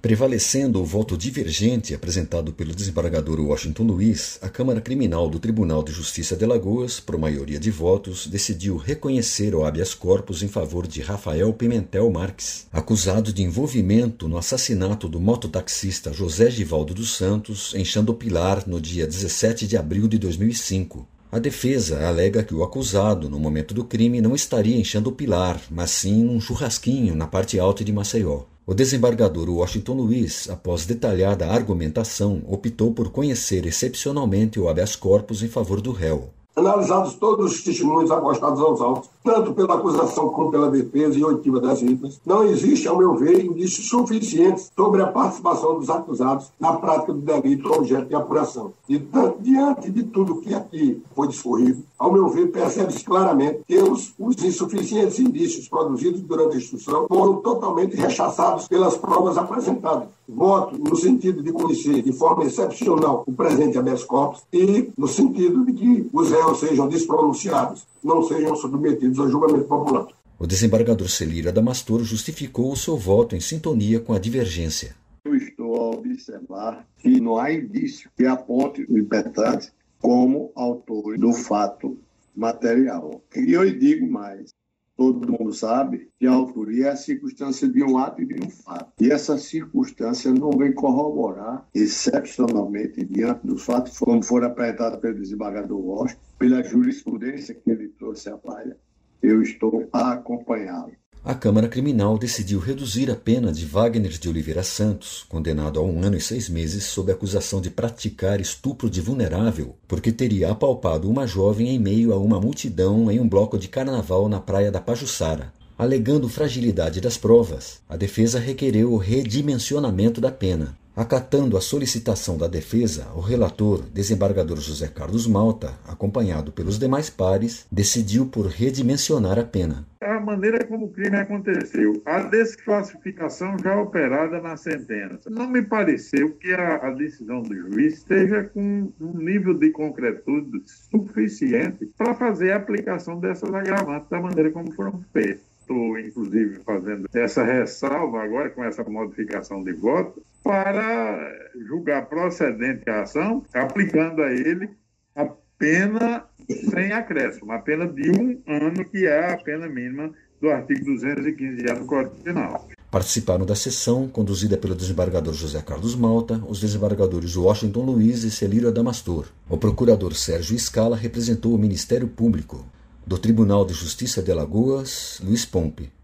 Prevalecendo o voto divergente apresentado pelo desembargador Washington Luiz, a Câmara Criminal do Tribunal de Justiça de Alagoas, por maioria de votos, decidiu reconhecer o habeas corpus em favor de Rafael Pimentel Marques, acusado de envolvimento no assassinato do mototaxista José Givaldo dos Santos em Xandopilar no dia 17 de abril de 2005. A defesa alega que o acusado, no momento do crime, não estaria em Xandopilar, mas sim num churrasquinho na parte alta de Maceió. O desembargador Washington Luiz, após detalhada argumentação, optou por conhecer excepcionalmente o habeas corpus em favor do réu. Analisados todos os testemunhos agostados aos autos, tanto pela acusação como pela defesa e oitiva das vítimas, não existe, ao meu ver, indícios suficientes sobre a participação dos acusados na prática do delito objeto de apuração. E, diante de tudo que aqui foi discorrido, ao meu ver, percebe-se claramente que os insuficientes indícios produzidos durante a instrução foram totalmente rechaçados pelas provas apresentadas. Voto no sentido de conhecer de forma excepcional o presente habeas corpus e no sentido de que os réus sejam despronunciados, não sejam submetidos ao julgamento popular. O desembargador Celírio Adamastor justificou o seu voto em sintonia com a divergência. Eu estou a observar que não há indício que aponte o impetrante como autor do fato material. E eu digo mais. Todo mundo sabe que a autoria é a circunstância de um ato e de um fato. E essa circunstância não vem corroborar, excepcionalmente, diante dos fatos, como foram apresentados pelo desembargador Washington, pela jurisprudência que ele trouxe à praia. Eu estou a acompanhá-lo. A Câmara Criminal decidiu reduzir a pena de Wagner de Oliveira Santos, condenado a 1 ano e 6 meses sob acusação de praticar estupro de vulnerável, porque teria apalpado uma jovem em meio a uma multidão em um bloco de carnaval na praia da Pajuçara. Alegando fragilidade das provas, a defesa requereu o redimensionamento da pena. Acatando a solicitação da defesa, o relator, desembargador José Carlos Malta, acompanhado pelos demais pares, decidiu por redimensionar a pena. A maneira como o crime aconteceu, a desclassificação já operada na sentença. Não me pareceu que a decisão do juiz esteja com um nível de concretude suficiente para fazer a aplicação dessas agravantes da maneira como foram feitas. Estou, inclusive, fazendo essa ressalva agora com essa modificação de voto para julgar procedente a ação, aplicando a ele a pena sem acréscimo, a pena de 1 ano, que é a pena mínima do artigo 215A do Código Penal. Participaram da sessão, conduzida pelo desembargador José Carlos Malta, os desembargadores Washington Luiz e Celírio Adamastor. O procurador Sérgio Scala representou o Ministério Público. Do Tribunal de Justiça de Alagoas, Luiz Pompe.